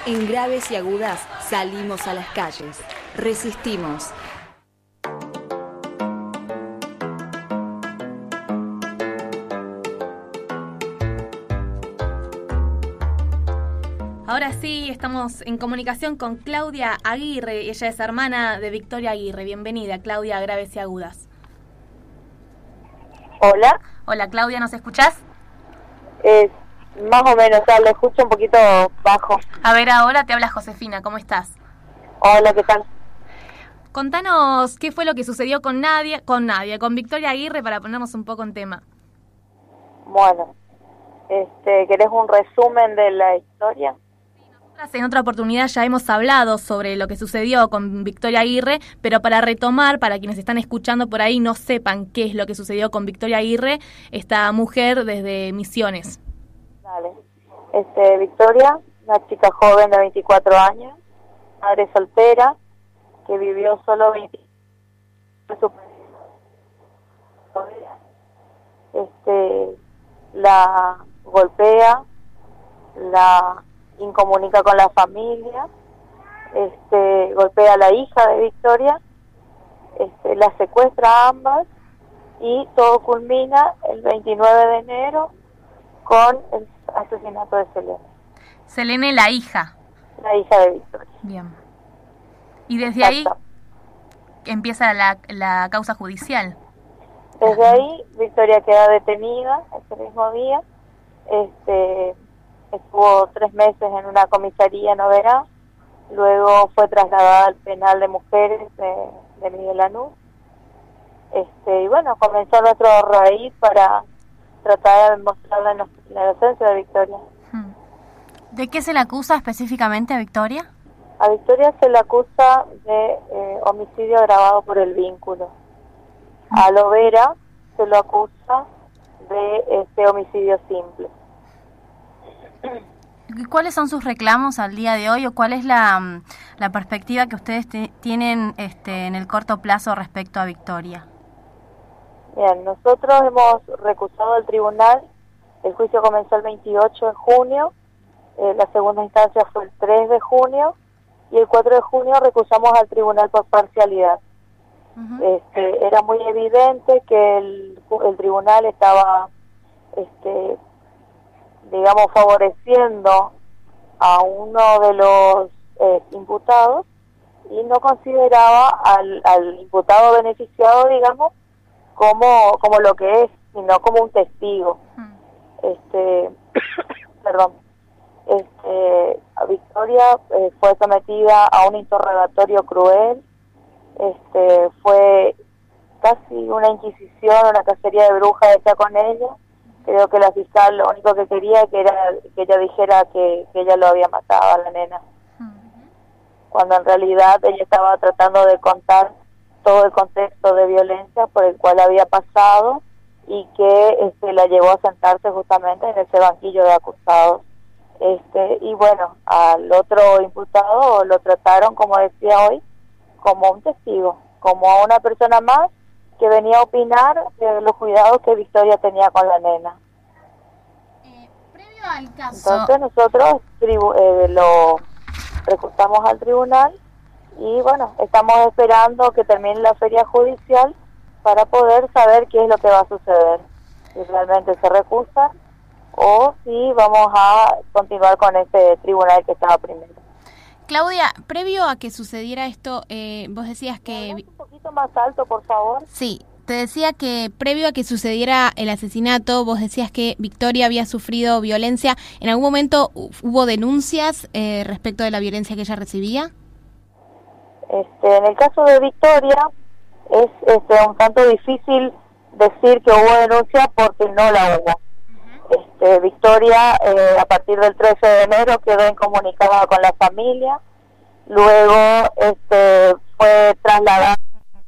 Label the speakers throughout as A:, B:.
A: En Graves y Agudas salimos a las calles. Resistimos.
B: Ahora sí, estamos en comunicación con Claudia Aguirre. Ella es hermana de Victoria Aguirre. Bienvenida, Claudia, a Graves y Agudas.
C: Hola.
B: Hola, Claudia, ¿nos escuchás?
C: Más o menos, le escucho un poquito bajo.
B: A ver, ahora te habla Josefina, ¿cómo estás?
C: Hola, ¿qué tal?
B: Contanos qué fue lo que sucedió con Victoria Aguirre, para ponernos un poco en tema.
C: Bueno, ¿querés un resumen de la historia?
B: En otra oportunidad ya hemos hablado sobre lo que sucedió con Victoria Aguirre, pero para retomar, para quienes están escuchando por ahí no sepan qué es lo que sucedió con Victoria Aguirre, esta mujer desde Misiones.
C: Dale. Victoria, una chica joven de 24 años, madre soltera, que vivió solo 20 la golpea, la incomunica con la familia, golpea a la hija de Victoria, la secuestra a ambas y todo culmina el 29 de enero con el asesinato de Selene.
B: Selene, la hija.
C: La hija de Victoria.
B: Bien. Y desde ahí empieza la causa judicial.
C: Desde ahí, Victoria queda detenida ese mismo día. Estuvo 3 meses en una comisaría en Oberá. Luego fue trasladada al penal de mujeres de Miguel Lanús. Y bueno, comenzó nuestro raíz para tratar de demostrar la inocencia de Victoria.
B: ¿De qué se le acusa específicamente a Victoria?
C: A Victoria se le acusa de homicidio agravado por el vínculo. A Lovera se lo acusa de homicidio simple.
B: ¿Cuáles son sus reclamos al día de hoy o cuál es la perspectiva que ustedes tienen en el corto plazo respecto a Victoria?
C: Bien, nosotros hemos recusado al tribunal. El juicio comenzó el 28 de junio, la segunda instancia fue el 3 de junio y el 4 de junio recusamos al tribunal por parcialidad. Uh-huh. Era muy evidente que el tribunal estaba, favoreciendo a uno de los imputados y no consideraba al imputado beneficiado, digamos, como lo que es, sino como un testigo. Victoria fue sometida a un interrogatorio cruel, fue casi una inquisición, una cacería de brujas hecha con ella. Creo que la fiscal lo único que quería era que ella dijera que ella lo había matado a la nena, cuando en realidad ella estaba tratando de contar todo el contexto de violencia por el cual había pasado y que la llevó a sentarse justamente en ese banquillo de acusados. Y bueno, al otro imputado lo trataron, como decía hoy, como un testigo, como a una persona más que venía a opinar de los cuidados que Victoria tenía con la nena.
B: Previo al caso...
C: Entonces nosotros lo recusamos al tribunal y bueno, estamos esperando que termine la feria judicial para poder saber qué es lo que va a suceder, si realmente se recusa o si vamos a continuar con ese tribunal que estaba primero.
B: Claudia, previo a que sucediera esto, vos decías que...
C: Un poquito más alto, por favor.
B: Sí, te decía que previo a que sucediera el asesinato, vos decías que Victoria había sufrido violencia. ¿En algún momento hubo denuncias respecto de la violencia que ella recibía?
C: En el caso de Victoria es un tanto difícil decir que hubo denuncia porque no la hubo. Victoria a partir del 13 de enero quedó incomunicada con la familia, luego fue trasladada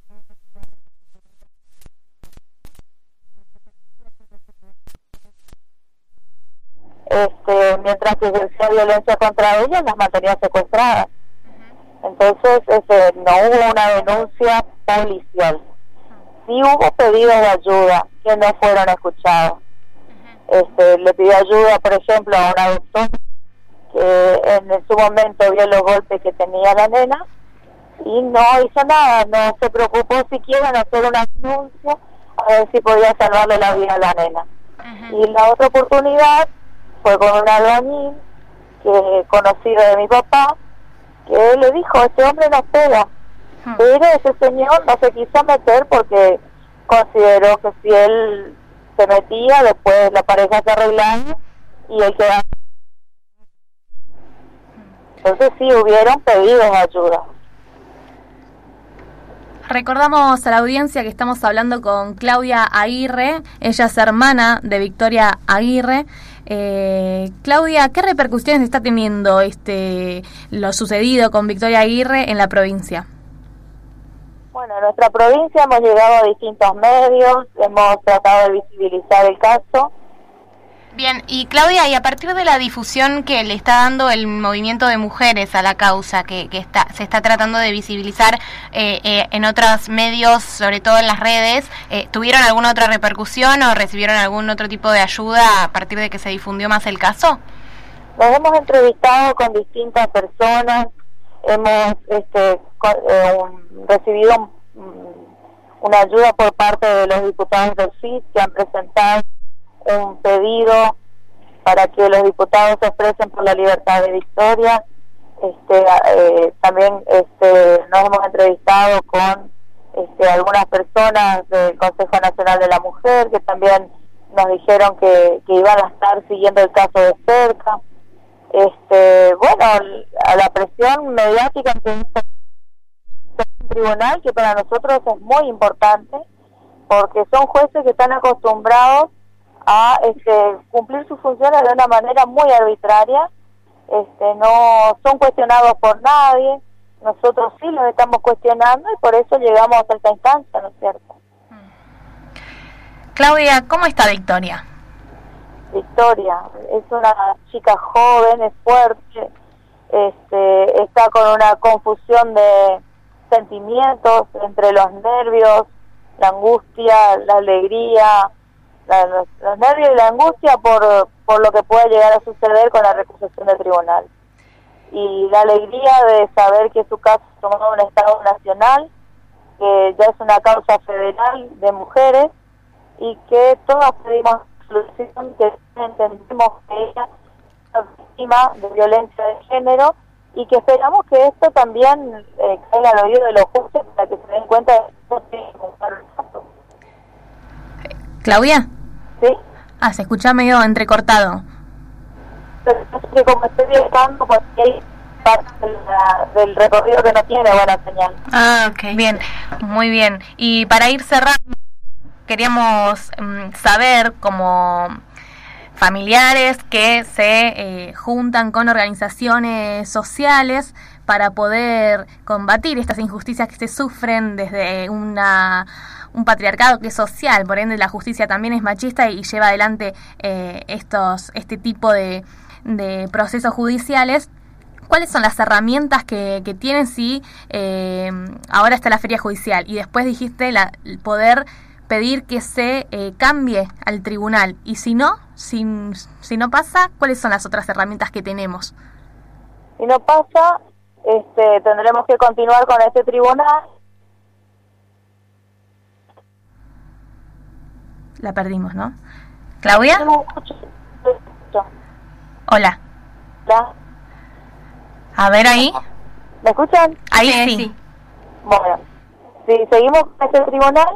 C: mientras que ejercía violencia contra ella, las mantenía secuestradas. Entonces no hubo una denuncia policial. Sí hubo pedidos de ayuda que no fueron escuchados. Le pidió ayuda, por ejemplo, a una doctora que en en su momento vio los golpes que tenía la nena y no hizo nada, no se preocupó siquiera en hacer una denuncia a ver si podía salvarle la vida a la nena. Y la otra oportunidad fue con un albañil que conocido de mi papá, que le dijo, este hombre nos pega, pero ese señor no se quiso meter porque consideró que si él se metía, después la pareja se arreglaba y él quedaba. Entonces sí, hubieron pedidos de ayuda.
B: Recordamos a la audiencia que estamos hablando con Claudia Aguirre, ella es hermana de Victoria Aguirre. Claudia, ¿qué repercusiones está teniendo lo sucedido con Victoria Aguirre en la provincia?
C: Bueno, en nuestra provincia hemos llegado a distintos medios, hemos tratado de visibilizar el caso.
D: Bien, y Claudia, y a partir de la difusión que le está dando el movimiento de mujeres a la causa, que se está tratando de visibilizar en otros medios, sobre todo en las redes, ¿tuvieron alguna otra repercusión o recibieron algún otro tipo de ayuda a partir de que se difundió más el caso?
C: Nos hemos entrevistado con distintas personas, hemos recibido una ayuda por parte de los diputados del CID que han presentado un pedido para que los diputados se expresen por la libertad de Victoria. También nos hemos entrevistado con algunas personas del Consejo Nacional de la Mujer que también nos dijeron que iban a estar siguiendo el caso de cerca. Bueno, a la presión mediática que un tribunal que para nosotros es muy importante porque son jueces que están acostumbrados a cumplir sus funciones de una manera muy arbitraria, no son cuestionados por nadie, nosotros sí los estamos cuestionando y por eso llegamos hasta esta instancia, ¿no es cierto?
D: Claudia, ¿cómo está Victoria?
C: Victoria es una chica joven, es fuerte, está con una confusión de sentimientos entre los nervios, la angustia, la alegría, los nervios y la angustia por lo que pueda llegar a suceder con la recusación del tribunal. Y la alegría de saber que su caso tomó un estado nacional, que ya es una causa federal de mujeres y que todas pedimos solución, que entendemos que ella es víctima de violencia de género y que esperamos que esto también caiga al oído de los jueces para que se den cuenta de que no tienen que buscar el caso.
B: ¿Claudia?
C: ¿Sí?
B: Se escucha medio entrecortado.
C: Pero que como estoy viajando, pues hay parte del recorrido que no tiene buena señal.
D: Ok. Bien, muy bien. Y para ir cerrando, queríamos saber, como familiares que se juntan con organizaciones sociales para poder combatir estas injusticias que se sufren desde un patriarcado que es social, por ende la justicia también es machista y lleva adelante este tipo de procesos judiciales. ¿Cuáles son las herramientas que tienen si ahora está la feria judicial y después dijiste poder pedir que se cambie al tribunal? Y si no pasa, ¿cuáles son las otras herramientas que tenemos?
C: Si no pasa, tendremos que continuar con este tribunal.
B: La perdimos, ¿no? ¿Claudia? Hola.
C: ¿Hola?
B: A ver ahí.
C: ¿Me escuchan?
B: Ahí sí.
C: Bueno, si seguimos con este tribunal,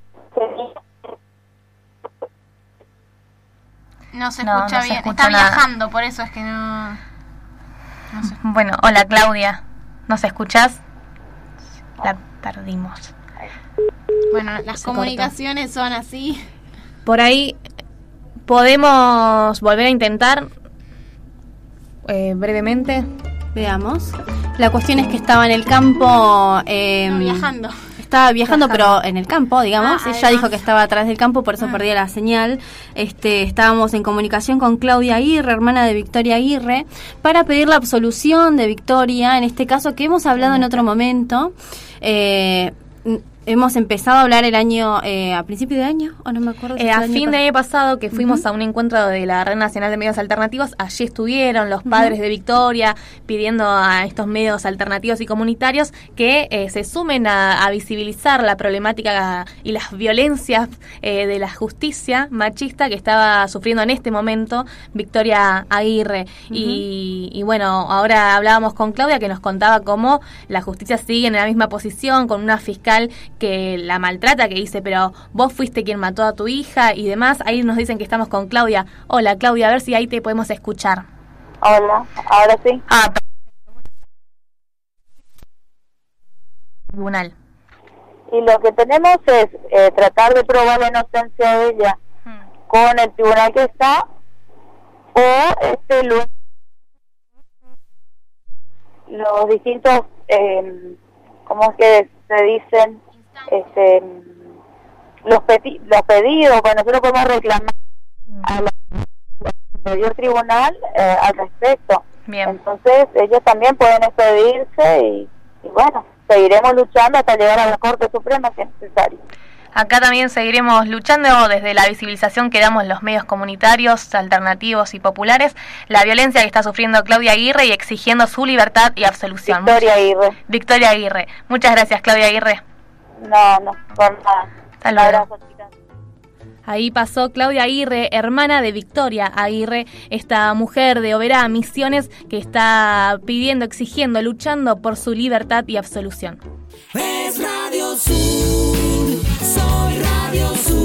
D: no se escucha bien. Está viajando, por eso es que no sé.
B: Bueno, hola Claudia. ¿Nos escuchás? La perdimos.
D: Bueno, las comunicaciones son así.
B: Por ahí podemos volver a intentar brevemente.
E: Veamos. La cuestión es que estaba en el campo...
D: viajando.
E: Estaba viajando, pero en el campo, digamos. Ella dijo que estaba atrás del campo, por eso perdía la señal. Estábamos en comunicación con Claudia Aguirre, hermana de Victoria Aguirre, para pedir la absolución de Victoria, en este caso que hemos hablado en otro momento. hemos empezado a hablar el año, a principio de año, o no me acuerdo. Si
B: a fin de año pasado, que fuimos a un encuentro de la Red Nacional de Medios Alternativos, allí estuvieron los padres de Victoria pidiendo a estos medios alternativos y comunitarios que se sumen a visibilizar la problemática y las violencias de la justicia machista que estaba sufriendo en este momento Victoria Aguirre. Y bueno, ahora hablábamos con Claudia, que nos contaba cómo la justicia sigue en la misma posición, con una fiscal que la maltrata, que dice, pero vos fuiste quien mató a tu hija y demás. Ahí nos dicen que estamos con Claudia. Hola, Claudia, a ver si ahí te podemos escuchar.
C: Hola, ahora sí.
B: Tribunal.
C: Y lo que tenemos es tratar de probar la inocencia de ella con el tribunal que está, o los distintos, ¿cómo es que se dicen? Los pedidos, bueno, nosotros podemos reclamar al superior tribunal al respecto.
B: Bien.
C: Entonces ellos también pueden expedirse y bueno, seguiremos luchando hasta llegar a la Corte Suprema si es necesario.
D: Acá también seguiremos luchando desde la visibilización que damos los medios comunitarios, alternativos y populares, la violencia que está sufriendo Claudia Aguirre y exigiendo su libertad y absolución. Victoria Aguirre. Muchas gracias, Claudia Aguirre.
C: No, por nada.
D: Un abrazo,
C: chicas.
B: Ahí pasó Claudia Aguirre, hermana de Victoria Aguirre, esta mujer de Oberá, Misiones, que está pidiendo, exigiendo, luchando por su libertad y absolución.
F: Es Radio Sur, soy Radio Sur.